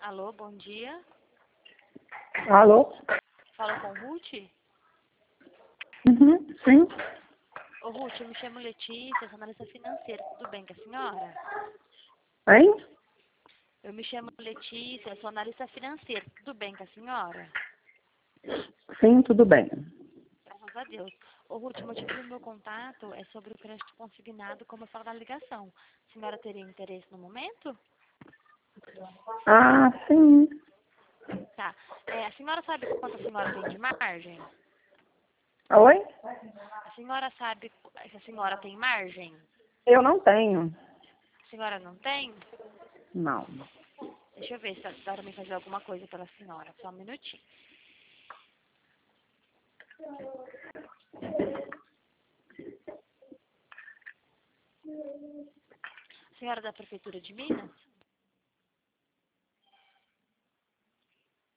Alô, bom dia. Alô? Fala com Ruth? Uhum, sim. Ô, Ruth, eu me chamo Letícia, sou analista financeira. Tudo bem com a senhora? Hein? Eu me chamo Letícia, sou analista financeira. Tudo bem com a senhora? Sim, tudo bem. Graças a Deus. Ô, Ruth, o motivo do meu contato é sobre o crédito consignado, como eu falo na ligação. A senhora teria interesse no momento? Ah, sim. Tá. A senhora sabe quanto a senhora tem de margem? Oi? A senhora sabe se a senhora tem margem? Eu não tenho. A senhora não tem? Não. Deixa eu ver se dá pra mim fazer alguma coisa pela senhora. Só um minutinho. A senhora é da Prefeitura de Minas?